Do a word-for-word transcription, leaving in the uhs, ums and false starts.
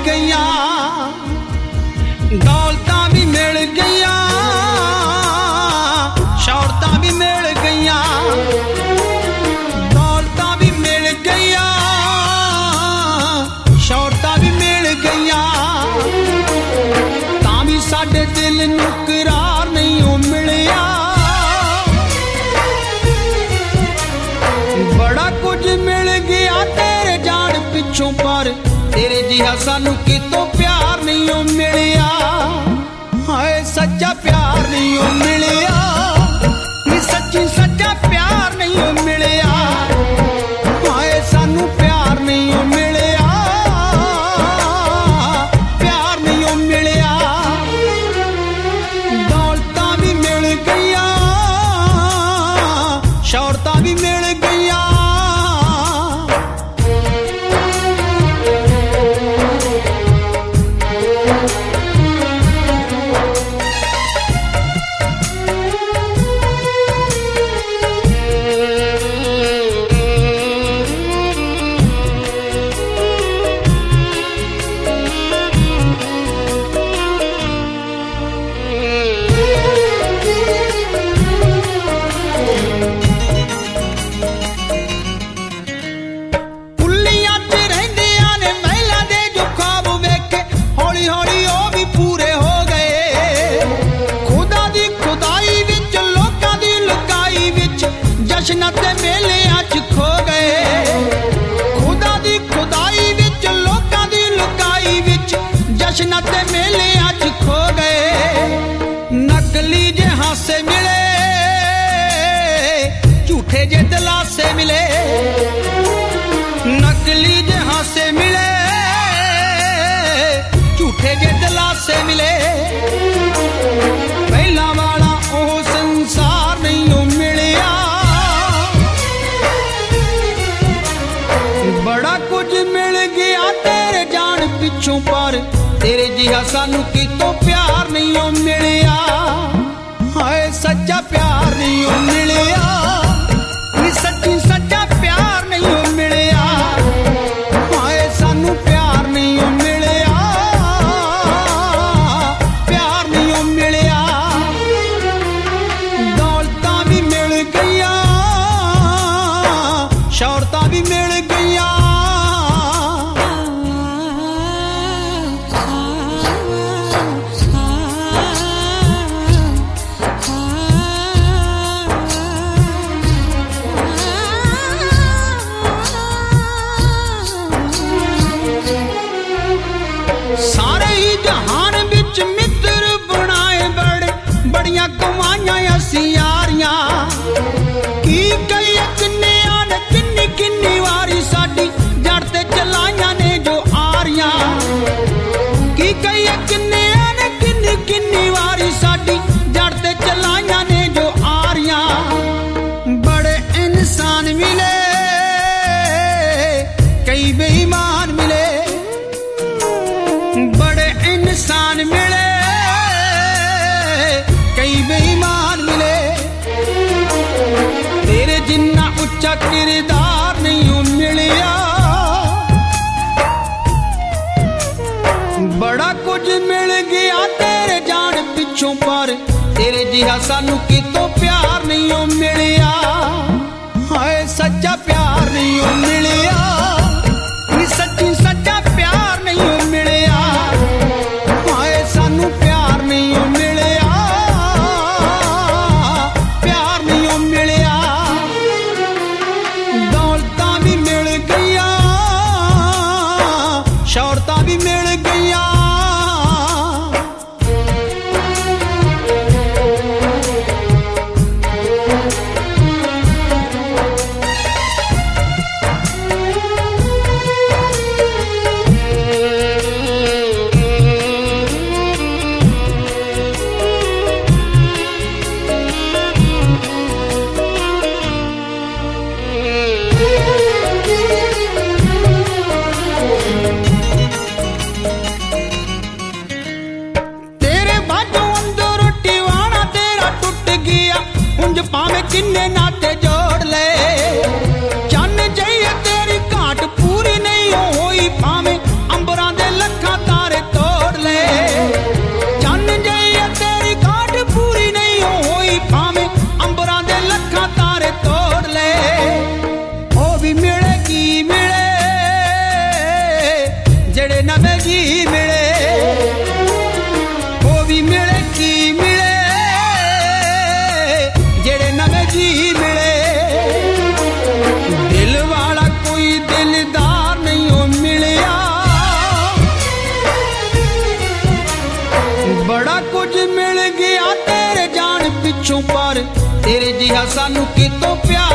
गईया, दौलतां भी मिल गईया, शौहरतां भी मिल गईया, दौलतां भी मिल गईया, शौहरतां भी मिल गईया, तां भी साडे दिल नूं करार नहीं ओ मिलिया। बड़ा कुछ मिल गया तेरे जान पिछों, पर तेरे जिहा सानू कितों प्यार नहीं ओ मिलिया। हाय सच्चा प्यार नहीं ओ मिलिया, नी सच्ची सच्चा प्यार नहीं ओ मिलिया। हाय सानू प्यार नहीं ओ मिलिया, प्यार नहीं ओ मिलिया। दौलतां भी मिल गईया, शौहरतां भी मिल गईया। जश्नां ते मेलियां च खो गए, खुदा दी खुदाई विच लोकां दी लुकाई विच जश्नां ते मेलियां च खो गए। नकली जे हासे मिले, झूठे जे दिलासे मिले, नकली जे हासे मिले, झूठे जे दिलासे मिले। पहला वाला ओह संसार नहीं ओ मिलिया। बड़ा कुछ मिल गया तेरे जान पिछों, पर तेरे जिहा सानू कितों प्यार नहीं ओ मिलिया। हाय सच्चा प्यार नहीं ओ मिलिया, नी सच्ची सच्चा प्यार नहीं ओ मिलिया। हाय सानू प्यार नहीं ओ मिलिया, प्यार नहीं ओ मिलिया। दौलतां भी मिल गईया, शौहरतां भी मिल गईया। सारे ही जहान विच मित्र बनाए बड़े, बड़ियां कमाइयां असी यारियां। की कई किन्ने आने किन्नी किन्नी वारी साडी जड़ ते चलाइयां ने जो आरियां। की कई किन्ने आने किन्नी किन्नी वारी साडी जड़ ते चलाइयां ने जो आरियां। बड़े इंसान मिले, कई बेईमान मिले, बड़े इंसान मिले, कई बेईमान मिले। तेरे जिन्ना उच्चा किरदार नहीं ओ मिलिया। बड़ा कुछ मिल गया तेरे जान पिछों, पर तेरे जिहा सानू कितों प्यार नहीं ओ मिलिया। हाय सच्चा प्यार नहीं ओ मिलिया, नी सच्ची सच्चा प्यार नहीं ओ मिलिया। हाय सानू प्यार नहीं ओ मिलिया, प्यार नहीं ओ मिलिया। दौलतां भी मिल गईया, शौहरतां भी मिल गईया। तेरे जिहा सानू कितों प्यार